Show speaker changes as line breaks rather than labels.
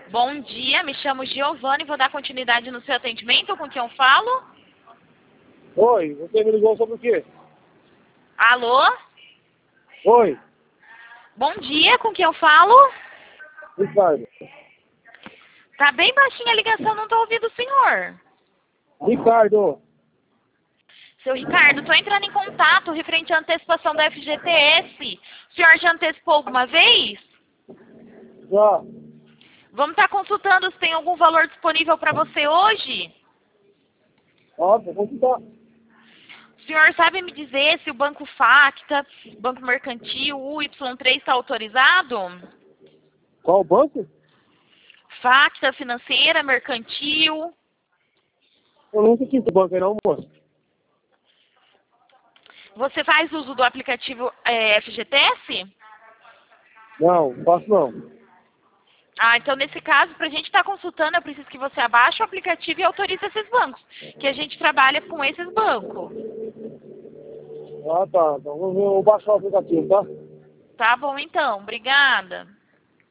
Bom dia, me chamo Giovana e vou dar continuidade no seu atendimento. Com quem eu falo?
Oi, você me ligou sobre o quê?
Alô?
Oi,
Bom dia, com quem eu falo?
Ricardo.
Tá bem baixinha a ligação, não tô ouvindo o senhor.
Ricardo,
Seu Ricardo, tô entrando em contato referente à antecipação da FGTS. O senhor já antecipou alguma vez?
já.
Vamos estar consultando se tem algum valor disponível para você hoje?
Óbvio, vamos tá.
O senhor sabe me dizer se o Banco Facta, Banco Mercantil, o Y3 está autorizado?
Qual banco?
Facta, financeira, mercantil.
Eu nunca tive esse banco aí não, moço.
Você faz uso do aplicativo FGTS?
Não, faço não.
Ah, então nesse caso, para a gente estar consultando, eu preciso que você abaixe o aplicativo e autorize esses bancos, que a gente trabalha com esses bancos.
Ah, tá. Então eu vou baixar o aplicativo, tá?
Tá bom então, obrigada.